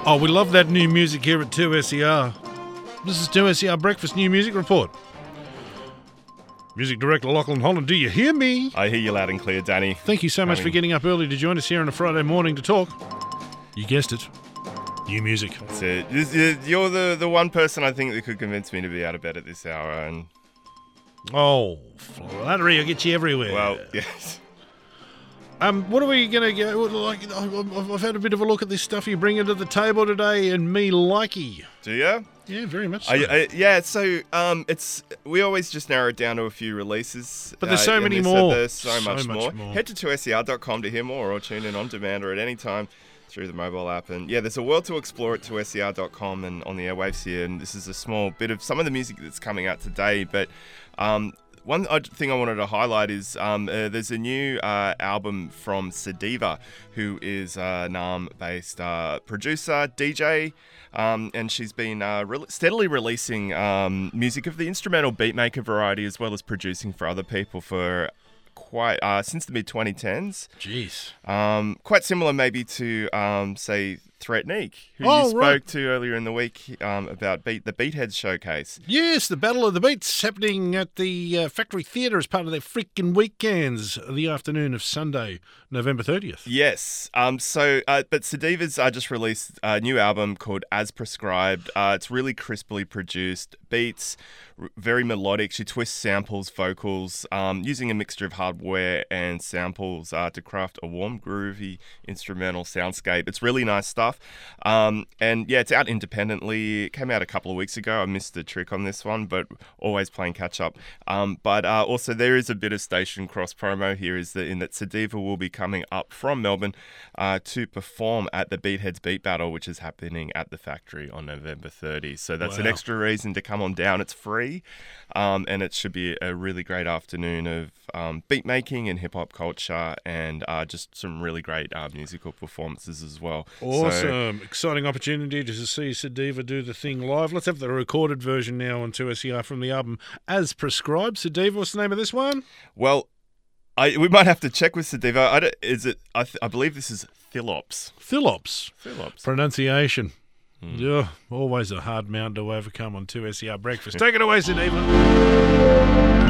Oh, we love that new music here at 2SER. This is 2SER Breakfast New Music Report. Music Director Lachlan Holland, do you hear me? I hear you loud and clear, Danny. Thank you so much for getting up early to join us here on a Friday morning to talk. You guessed it. New music. That's it. You're the one person I think that could convince me to be out of bed at this hour. And oh, flattery will get you everywhere. Well, yes. What are we going to go? Like, I've had a bit of a look at this stuff you bring into the table today, and me likey. Do you? Yeah, very much so. So we always just narrow it down to a few releases. But there's so many more. There's so much more. Head to 2ser.com to hear more, or tune in on demand or at any time through the mobile app. And yeah, there's a world to explore at 2ser.com and on the airwaves here. And this is a small bit of some of the music that's coming out today. But one thing I wanted to highlight is there's a new album from Sadiva, who is a Naarm-based producer, DJ, and she's been steadily releasing music of the instrumental beatmaker variety, as well as producing for other people for quite since the mid-2010s. Jeez. Quite similar maybe to, say, Threatnik, who you spoke to earlier in the week about the Beatheads showcase. Yes, the Battle of the Beats happening at the Factory Theatre as part of their freaking weekends, the afternoon of Sunday, November 30th. Yes. But Sadiva's just released a new album called As Prescribed. It's really crisply produced beats, very melodic. She twists samples, vocals, using a mixture of hardware and samples to craft a warm, groovy instrumental soundscape. It's really nice stuff. And yeah, it's out independently. It came out a couple of weeks ago. I missed the trick on this one, but always playing catch up. But also there is a bit of station cross promo here, in that Sadiva will be coming up from Melbourne to perform at the Beatheads Beat Battle, which is happening at the Factory on November 30. So that's an extra reason to come on down. It's free, and it should be a really great afternoon of beat making and hip hop culture, and just some really great musical performances as well. Awesome. Exciting opportunity to see Sadiva do the thing live. Let's have the recorded version now on 2SER from the album As Prescribed. Sadiva, what's the name of this one? Well, we might have to check with Sadiva. I believe this is Thilops. Thilops. Pronunciation. Yeah, always a hard mountain to overcome on 2SER Breakfast. Take it away, Sadiva.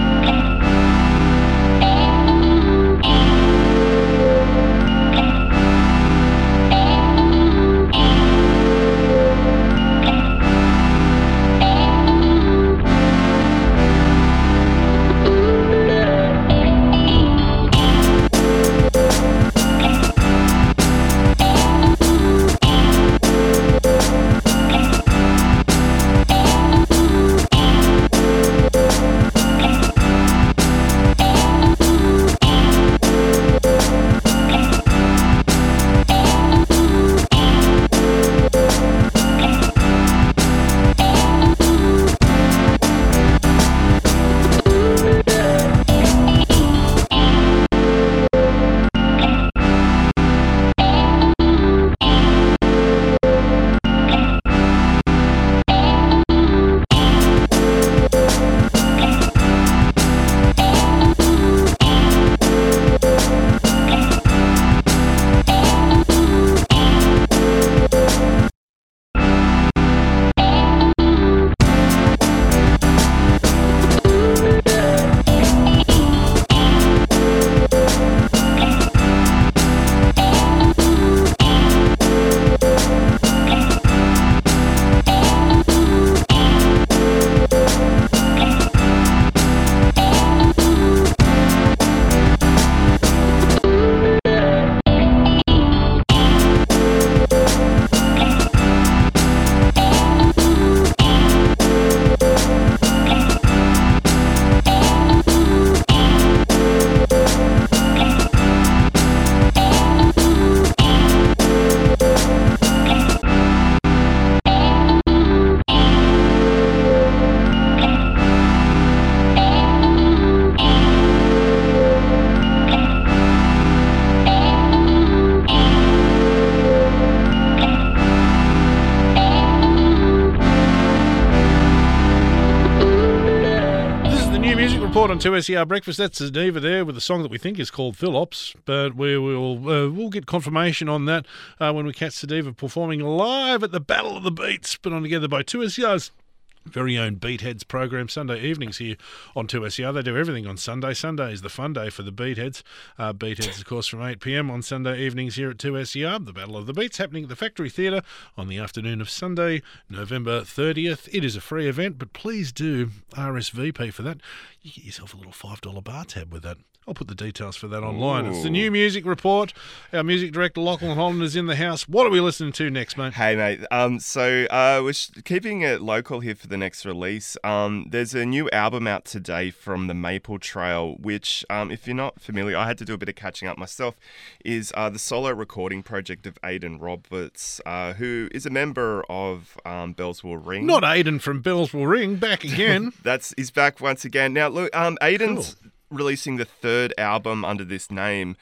Music Report on 2SER Breakfast. That's Zediva there with a song that we think is called Phillips, but we'll get confirmation on that when we catch Zediva performing live at the Battle of the Beats, put on together by 2SER's very own Beatheads program, Sunday evenings here on 2SER. They do everything on Sunday. Sunday is the fun day for the Beatheads. Beatheads, of course, from 8 p.m. on Sunday evenings here at 2SER. The Battle of the Beats happening at the Factory Theatre on the afternoon of Sunday, November 30th. It is a free event, but please do RSVP for that. You get yourself a little $5 bar tab with that. I'll put the details for that online. It's the new music report. Our music director, Lachlan Holland, is in the house. What are we listening to next, mate? Hey, mate. We're keeping it local here for the next release. There's a new album out today from the Maple Trail, which, if you're not familiar, I had to do a bit of catching up myself, is the solo recording project of Aidan Roberts, who is a member of Bells Will Ring. Not Aidan from Bells Will Ring, back again. He's back once again. Now, look, Aidan's releasing the third album under this name.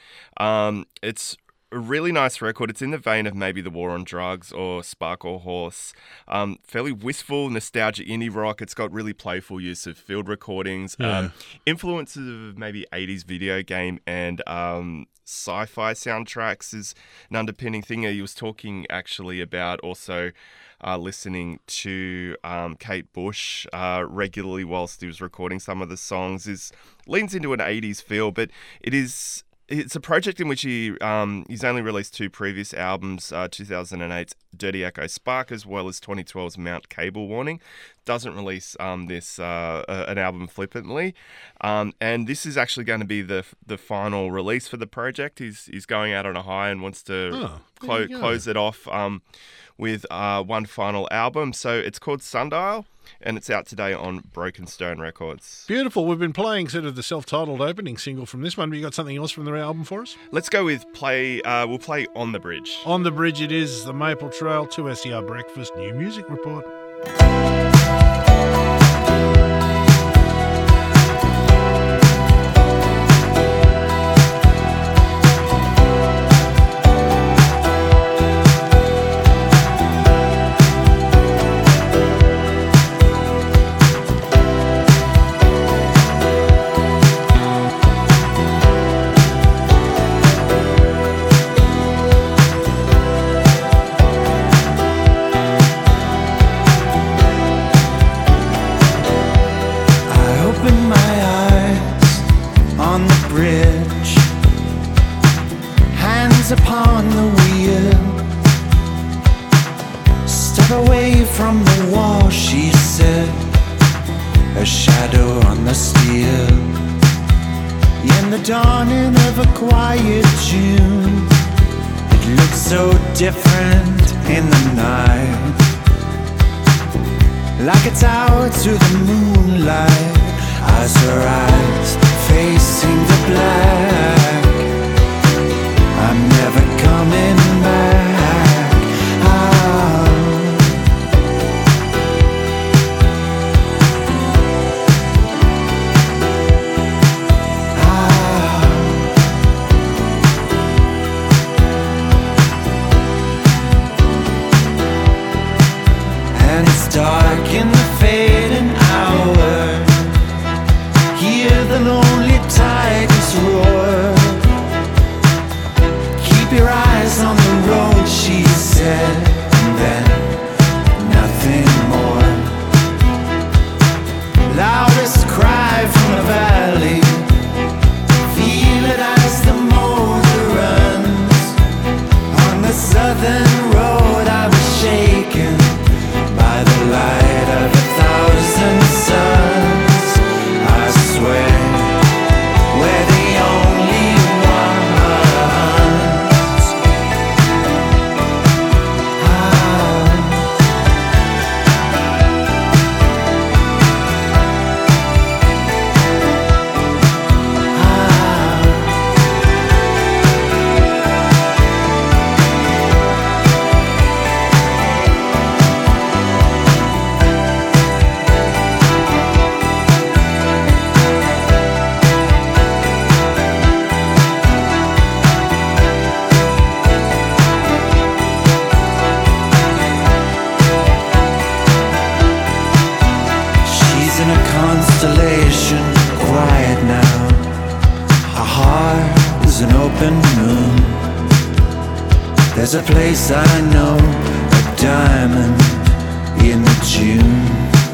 It's a really nice record. It's in the vein of maybe The War on Drugs or Sparkle Horse. Fairly wistful, nostalgic indie rock. It's got really playful use of field recordings. Influences of maybe 80s video game and sci-fi soundtracks is an underpinning thing. He was talking actually about also listening to Kate Bush regularly whilst he was recording some of the songs. Leans into an 80s feel, but it's a project in which he's only released two previous albums, 2008's Dirty Echo Spark as well as 2012's Mount Cable Warning. Doesn't release an album flippantly, and this is actually going to be the final release for the project. He's going out on a high and wants to close it off with one final album. So it's called Sundial, and it's out today on Broken Stone Records. Beautiful. We've been playing sort of the self-titled opening single from this one. Have you got something else from the album for us? Let's go with we'll play On the Bridge. On the Bridge it is, the Maple Trail, 2SER Breakfast, New Music Report. Upon the wheel, step away from the wall, she said, a shadow on the steel. In the dawning of a quiet June, it looked so different in the night, like a tower to the moonlight, as her eyes facing the black. I'm never coming back. And it's dark in the fading hour. Hear the lonely tigers roar. Keep your eyes on the road, she said, and then nothing more. Loudest cry from the valley, feel it as the motor runs. On the southern road I was shaken by the light of 1,000 suns. I swear we're the only ones. She's in a constellation quiet now. Our heart is an open moon. There's a place I know, a diamond in the June.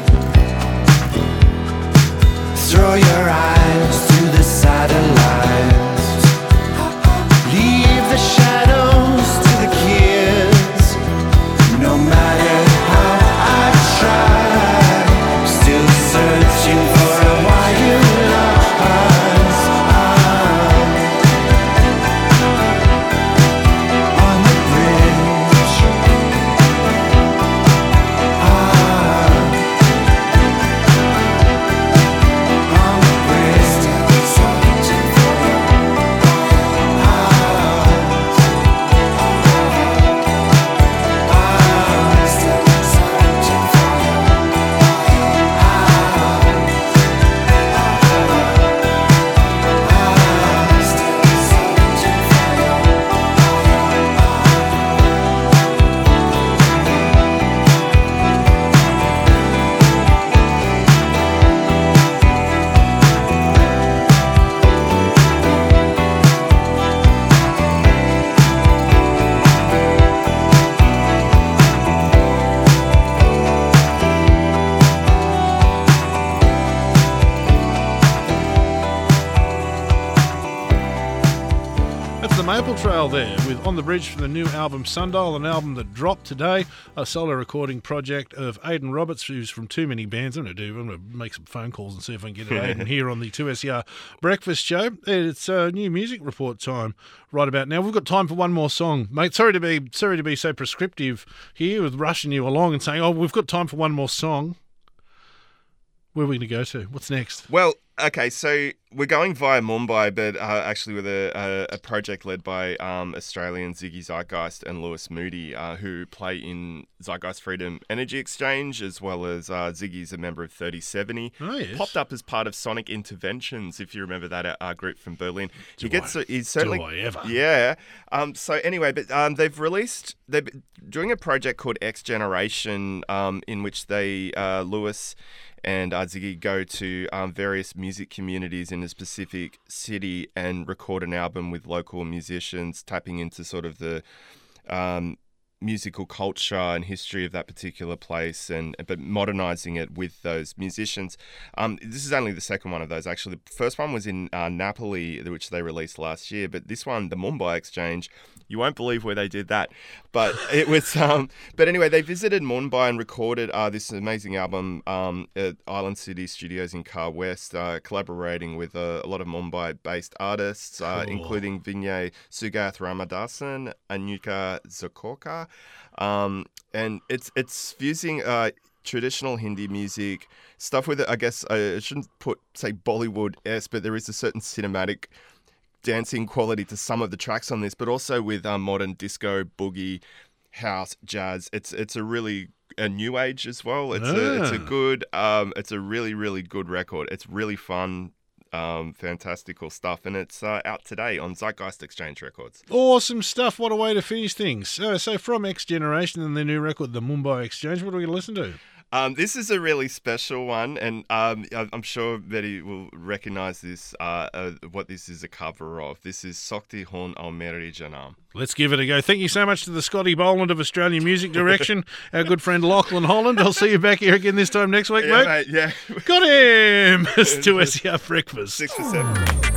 Throw your eyes to the satellites. Leave the shadows to the kids. No matter how I try, still searching for a wild eyes. On the bridge. On the bridge. Still searching for That's the Maple Trail there with On the Bridge from the new album Sundial, an album that dropped today, a solo recording project of Aidan Roberts, who's from Too Many Bands. I'm going to make some phone calls and see if I can get Aidan here on the 2SER Breakfast Show. It's new music report time right about now. We've got time for one more song. Mate, sorry to be so prescriptive here with rushing you along and saying, oh, we've got time for one more song. Where are we going to go to? What's next? Well, okay, so we're going via Mumbai, but actually with a project led by Australian Ziggy Zeitgeist and Lewis Moody, who play in Zeitgeist Freedom Energy Exchange, as well as Ziggy's a member of 3070. Oh, yes. Popped up as part of Sonic Interventions, if you remember that group from Berlin. Do I ever? Yeah. So anyway, but they're doing a project called X Generation, in which they, Lewis and Ziggy, go to various music communities in a specific city and record an album with local musicians, tapping into sort of the musical culture and history of that particular place, but modernizing it with those musicians. This is only the second one of those, actually. The first one was in Napoli, which they released last year, but this one, the Mumbai Exchange, you won't believe where they did that. But it was, but anyway, they visited Mumbai and recorded this amazing album at Island City Studios in Car West, collaborating with a lot of Mumbai-based artists, including Vinay Sugath Ramadasan, Anuka Zakorka, and it's fusing traditional Hindi music stuff with it. I guess I shouldn't say Bollywood-esque, but there is a certain cinematic dancing quality to some of the tracks on this, but also with modern disco, boogie, house, jazz. It's a really a new age as well. It's a good it's a really, really good record. It's really fun, fantastical stuff, and it's out today on Zeitgeist Exchange Records. Awesome stuff. What a way to finish things. So from X Generation and their new record, the Mumbai Exchange, what are we going to listen to? This is a really special one, and I'm sure Betty will recognise this, what this is a cover of. This is Sokti Hun Al Meri Janam. Let's give it a go. Thank you so much to the Scotty Boland of Australian Music Direction, our good friend Lachlan Holland. I'll see you back here again this time next week, mate. Yeah. Got him! It's 2SER Breakfast. 6 to 7.